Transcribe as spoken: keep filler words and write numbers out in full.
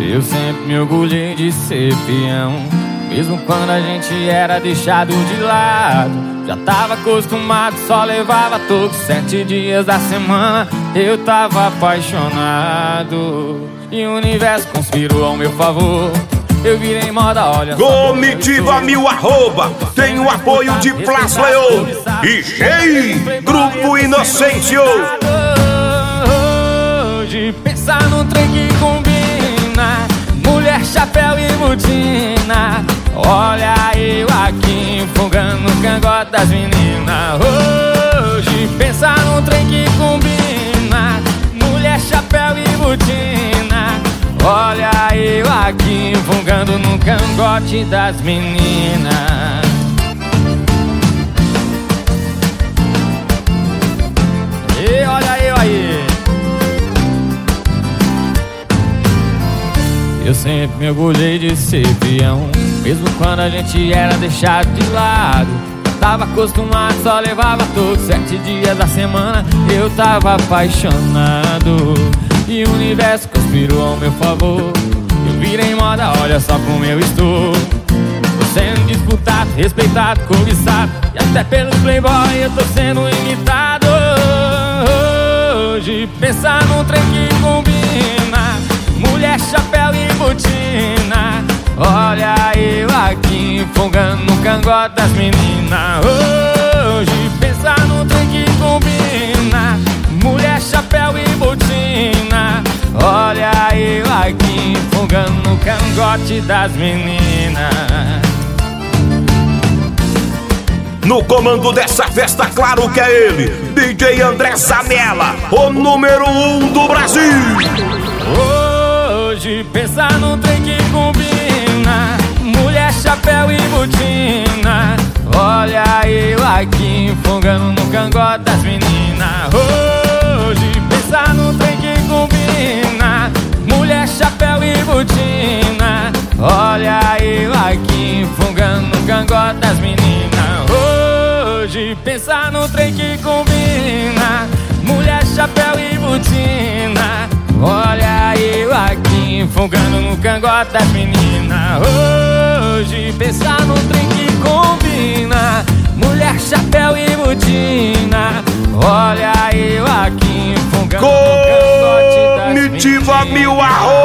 Eu sempre me orgulhei de ser peão, mesmo quando a gente era deixado de lado. Já tava acostumado, só levava todos sete dias da semana. Eu tava apaixonado e o universo conspirou ao meu favor. Eu virei moda, olha só. Comitiva mil arroba, tem o apoio de Plas Leão e G, Grupo Inocêncio. Hoje pensar num trem que combina, mulher, chapéu e botina. Olha eu aqui enfogando o cangote das meninas. Hoje pensar num trem que combina, mulher, chapéu e botina. Olha eu aqui enfogando no cangote das meninas. E olha eu aí. Eu sempre me orgulhei de ser peão, mesmo quando a gente era deixado de lado. Tava acostumado, só levava todos sete dias da semana. Eu tava apaixonado e o universo conspirou ao meu favor. Eu virei moda, olha só como eu estou. Tô sendo disputado, respeitado, cobiçado, e até pelos playboy eu tô sendo imitado. Hoje pensar num trem que combina, mulher, chapéu e botina. Olha eu aqui enfogando no cangote das meninas. Hoje pensar num trem que combina, mulher, chapéu e botina. Olha eu aqui enfogando no cangote das meninas. No comando dessa festa, claro que é ele, D J André Zanella, o número um do Brasil. Hoje pensar num trem que combina, mulher, chapéu e botina. Olha eu aqui enfogando no cangote das meninas. Hoje pensar num trem que combina, mulher, chapéu e botina. Olha eu aqui enfogando no cangote das meninas. Hoje pensar num trem que combina, mulher, chapéu e botina. Olha eu aqui enfogando no cangote das meninas. Hoje pensar num trem que combina, mulher, chapéu e botina. Olha eu aqui enfogando no cangote das meninas. Comitiva mil arroba.